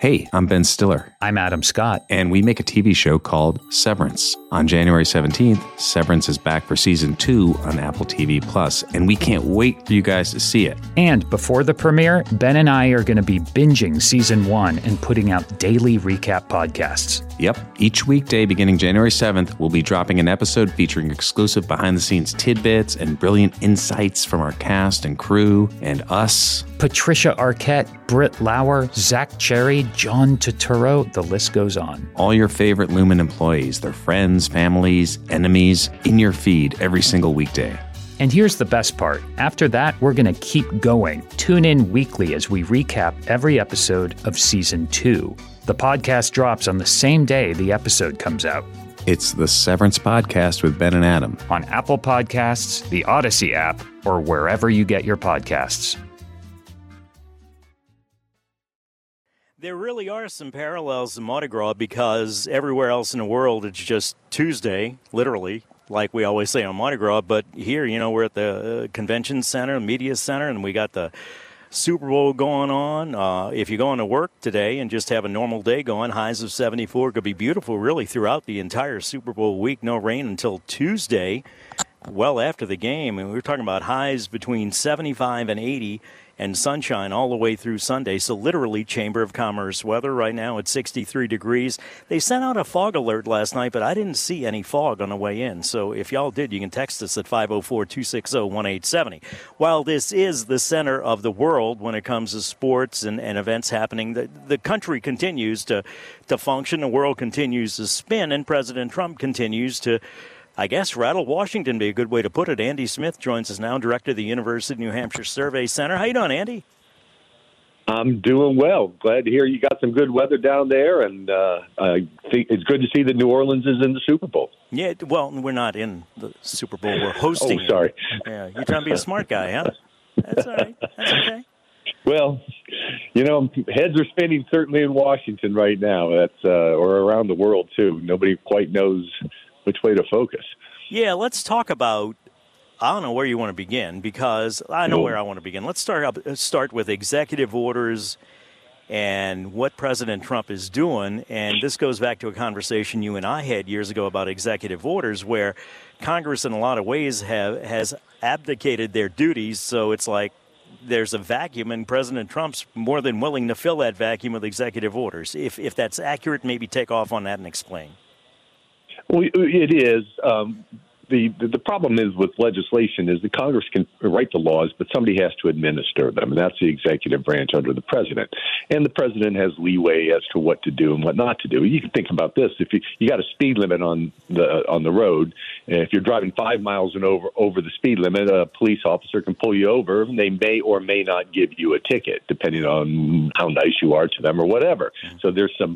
Hey, I'm Ben Stiller. I'm Adam Scott. And we make a TV show called Severance. On January 17th, Severance is back for Season 2 on Apple TV+, and we can't wait for you guys to see it. And before the premiere, Ben and I are going to be binging Season 1 and putting out daily recap podcasts. Yep. Each weekday beginning January 7th, we'll be dropping an episode featuring exclusive behind-the-scenes tidbits and brilliant insights from our cast and crew and us. Patricia Arquette, Britt Lauer, Zach Cherry, John Turturro, the list goes on. All your favorite Lumen employees, their friends, families, enemies, in your feed every single weekday. And here's the best part. After that, we're going to keep going. Tune in weekly as we recap every episode of Season 2. The podcast drops on the same day the episode comes out. It's the Severance Podcast with Ben and Adam. On Apple Podcasts, the Odyssey app, or wherever you get your podcasts. There really are some parallels in Mardi Gras because everywhere else in the world it's just Tuesday, literally, like we always say on Mardi Gras. But here, we're at the convention center, media center, and we got the Super Bowl going on. If you're going to work today and just have a normal day going, highs of 74 could be beautiful really throughout the entire Super Bowl week. No rain until Tuesday, well after the game. And we were talking about highs between 75 and 80 and sunshine all the way through Sunday. So literally Chamber of Commerce weather right now at 63 degrees. They sent out a fog alert last night, but I didn't see any fog on the way in. So if y'all did, you can text us at 504-260-1870. While this is the center of the world when it comes to sports and events happening, the country continues to function. The world continues to spin, and President Trump continues to, I guess, rattle Washington be a good way to put it. Andy Smith joins us now, director of the University of New Hampshire Survey Center. How you doing, Andy? I'm doing well. Glad to hear you got some good weather down there, and I think it's good to see that New Orleans is in the Super Bowl. Yeah, well, we're not in the Super Bowl. We're hosting. Oh, sorry. Yeah, you're trying to be a smart guy, huh? That's all right. That's okay. Well, heads are spinning certainly in Washington right now. That's or around the world too. Nobody quite knows which way to focus. Yeah, let's talk about, I don't know where you want to begin, because I know where I want to begin. Let's start with executive orders and what President Trump is doing. And this goes back to a conversation you and I had years ago about executive orders, where Congress in a lot of ways has abdicated their duties. So it's like there's a vacuum, and President Trump's more than willing to fill that vacuum with executive orders. If that's accurate, maybe take off on that and explain. Well, it is. The problem is with legislation is that Congress can write the laws, but somebody has to administer them, and that's the executive branch under the president. And the president has leeway as to what to do and what not to do. You can think about this: if you got a speed limit on the road, and if you're driving 5 miles and over the speed limit, a police officer can pull you over, and they may or may not give you a ticket, depending on how nice you are to them or whatever. So there's some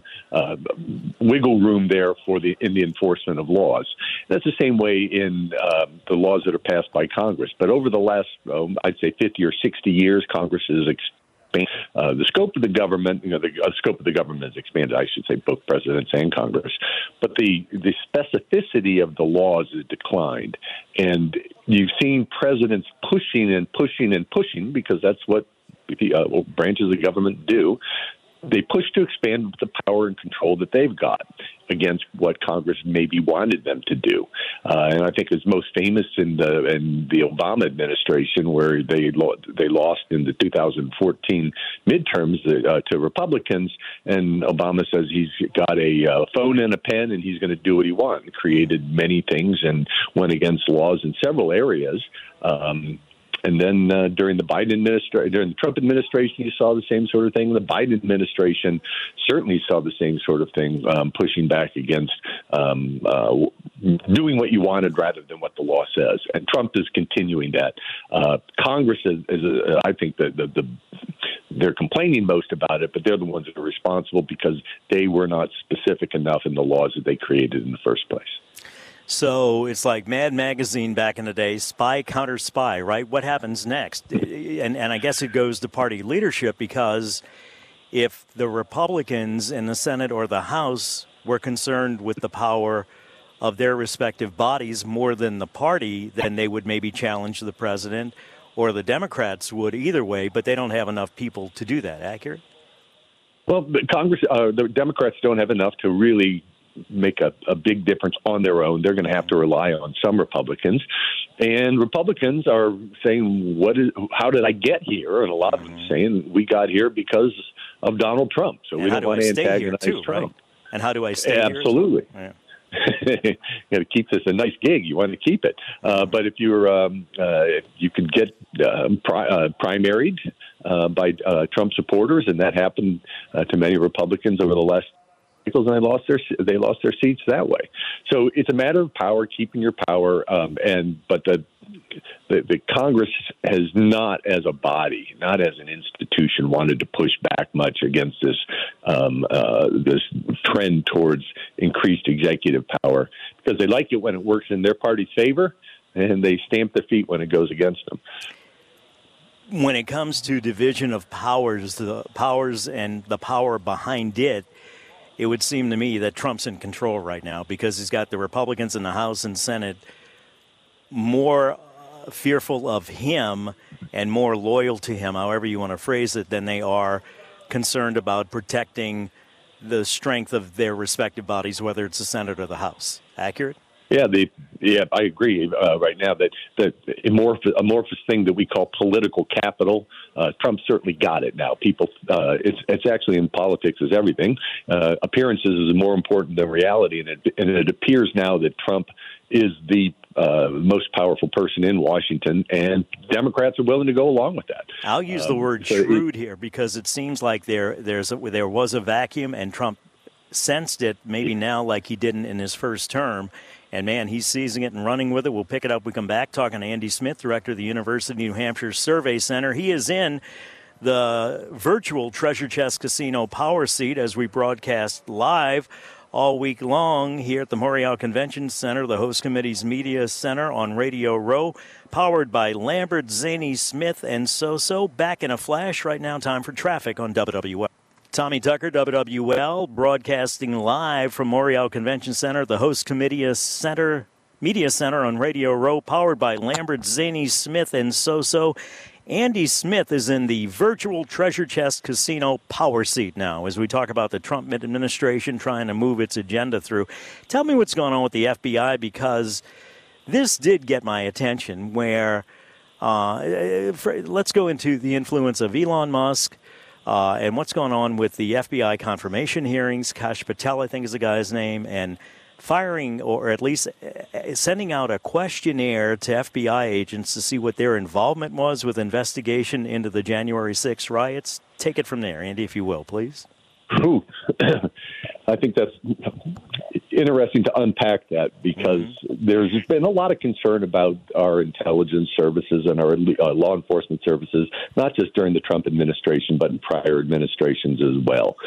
wiggle room there in the enforcement of laws. That's the same way in the laws that are passed by Congress. But over the last, I'd say 50 or 60 years, Congress has expanded the scope of the government. The scope of the government has expanded, I should say, both presidents and Congress. But the specificity of the laws has declined. And you've seen presidents pushing and pushing and pushing, because that's what branches of government do. They push to expand the power and control that they've got against what Congress maybe wanted them to do. And I think it's most famous in the Obama administration, where they lost in the 2014 midterms to Republicans. And Obama says he's got a phone and a pen, and he's going to do what he wants. Created many things and went against laws in several areas. And then during the Trump administration, you saw the same sort of thing. The Biden administration certainly saw the same sort of thing, pushing back against doing what you wanted rather than what the law says. And Trump is continuing that. Congress I think that they're complaining most about it, but they're the ones that are responsible because they were not specific enough in the laws that they created in the first place. So it's like Mad Magazine back in the day, spy counter spy, right? What happens next? And I guess it goes to party leadership, because if the Republicans in the Senate or the House were concerned with the power of their respective bodies more than the party, then they would maybe challenge the president, or the Democrats would, either way, but they don't have enough people to do that. Accurate? Well, the Democrats don't have enough to really make a big difference on their own. They're going to have to rely on some Republicans, and Republicans are saying, how did I get here? And a lot of them saying we got here because of Donald Trump. So we don't want to antagonize Trump. Right? And how do I stay here? Absolutely. Yeah. You got to keep this a nice gig. You want to keep it, but if you could get primaried by Trump supporters, and that happened to many Republicans over the last cycles, and they lost their seats that way. So it's a matter of power, keeping your power, but the Congress has not, as a body, not as an institution, wanted to push back much against this this trend towards increased executive power, because they like it when it works in their party's favor, and they stamp their feet when it goes against them. When it comes to division of powers, the powers and the power behind it, it would seem to me that Trump's in control right now, because he's got the Republicans in the House and Senate more fearful of him and more loyal to him, however you want to phrase it, than they are concerned about protecting the strength of their respective bodies, whether it's the Senate or the House. Accurate? Yeah, I agree. Right now, that amorphous thing that we call political capital, Trump certainly got it now. People, it's actually in politics as everything. Appearances is more important than reality, and it appears now that Trump is the most powerful person in Washington, and Democrats are willing to go along with that. I'll use the word shrewd here, because it seems like there was a vacuum, and Trump sensed it maybe now like he didn't in his first term. And, man, he's seizing it and running with it. We'll pick it up. We come back talking to Andy Smith, director of the University of New Hampshire Survey Center. He is in the virtual Treasure Chest Casino Power Seat as we broadcast live all week long here at the Morial Convention Center, the host committee's media center on Radio Row, powered by Lambert, Zaney, Smith, and So. Back in a flash right now. Time for traffic on WWL. Tommy Tucker, WWL, broadcasting live from Morial Convention Center, the host committee media center on Radio Row, powered by Lambert, Zaney, Smith, and So. Andy Smith is in the virtual Treasure Chest Casino Power Seat now as we talk about the Trump administration trying to move its agenda through. Tell me what's going on with the FBI, because this did get my attention, where let's go into the influence of Elon Musk, and what's going on with the FBI confirmation hearings. Kash Patel, I think, is the guy's name, and firing, or at least sending out a questionnaire to FBI agents to see what their involvement was with investigation into the January 6th riots. Take it from there, Andy, if you will, please. Ooh. I think that's interesting to unpack that, because there's been a lot of concern about our intelligence services and our law enforcement services, not just during the Trump administration, but in prior administrations as well.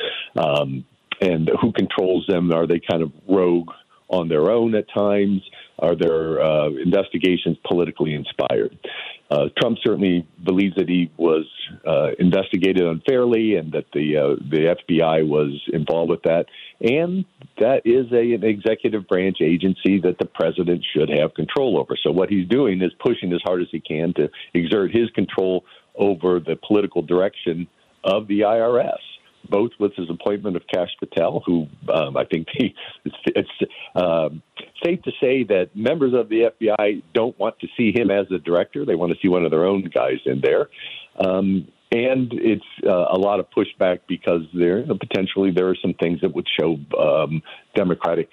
And who controls them? Are they kind of rogue on their own at times? Are their investigations politically inspired? Trump certainly believes that he was investigated unfairly, and that the FBI was involved with that. And that is an executive branch agency that the president should have control over. So what he's doing is pushing as hard as he can to exert his control over the political direction of the IRS, both with his appointment of Kash Patel, who I think it's safe to say that members of the FBI don't want to see him as the director. They want to see one of their own guys in there. And it's a lot of pushback, because potentially there are some things that would show Democratic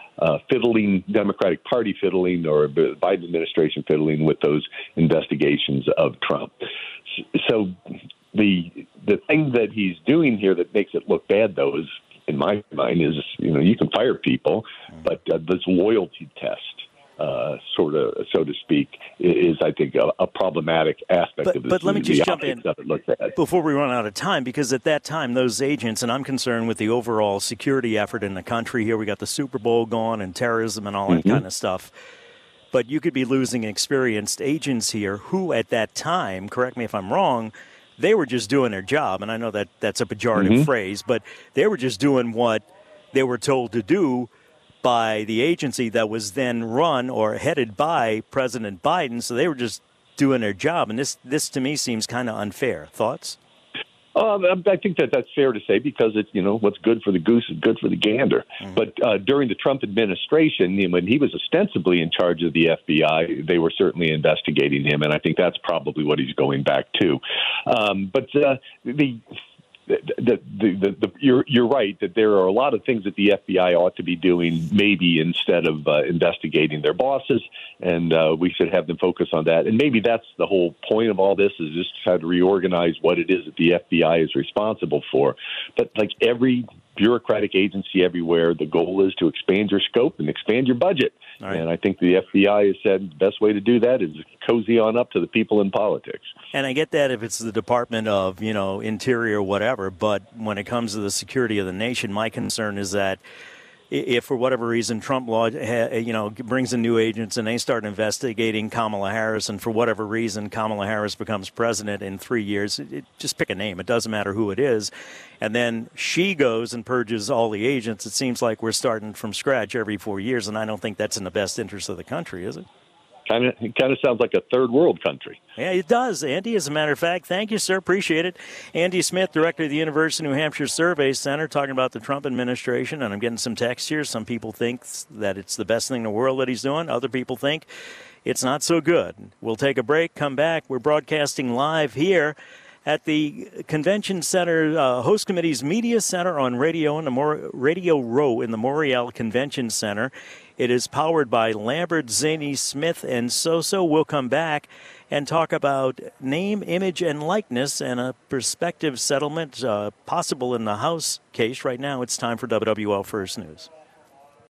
Democratic Party fiddling, or Biden administration fiddling with those investigations of Trump. So the thing that he's doing here that makes it look bad, though, is, in my mind, is, you can fire people, but this loyalty test, sort of, so to speak, is, I think, a problematic aspect of this. But let me just jump in before we run out of time, because at that time, those agents, and I'm concerned with the overall security effort in the country here. We got the Super Bowl going and terrorism and all that kind of stuff. But you could be losing experienced agents here who, at that time, correct me if I'm wrong, they were just doing their job. And I know that that's a pejorative phrase, but they were just doing what they were told to do by the agency that was then run or headed by President Biden. So they were just doing their job. And this to me seems kind of unfair. Thoughts? I think that's fair to say because it's, what's good for the goose is good for the gander. Mm-hmm. But during the Trump administration, when he was ostensibly in charge of the FBI, they were certainly investigating him, and I think that's probably what he's going back to. You're right that there are a lot of things that the FBI ought to be doing, maybe instead of investigating their bosses, and we should have them focus on that. And maybe that's the whole point of all this, is just try to reorganize what it is that the FBI is responsible for. But like every bureaucratic agency everywhere, the goal is to expand your scope and expand your budget. Right. And I think the FBI has said the best way to do that is cozy on up to the people in politics. And I get that if it's the Department of, Interior, whatever, but when it comes to the security of the nation, my concern is that if for whatever reason Trump law, brings in new agents and they start investigating Kamala Harris, and for whatever reason Kamala Harris becomes president in 3 years, just pick a name. It doesn't matter who it is. And then she goes and purges all the agents. It seems like we're starting from scratch every 4 years, and I don't think that's in the best interest of the country, is it? It kind of sounds like a third world country. Yeah, it does, Andy, as a matter of fact. Thank you, sir. Appreciate it. Andy Smith, director of the University of New Hampshire Survey Center, talking about the Trump administration. And I'm getting some text here. Some people think that it's the best thing in the world that he's doing. Other people think it's not so good. We'll take a break, come back. We're broadcasting live here at the Convention Center Host Committee's Media Center on Radio Row in the Morial Convention Center. It is powered by Lambert, Zaney, Smith, and Soso. We'll come back and talk about name, image, and likeness and a prospective settlement possible in the House case. Right now, it's time for WWL First News.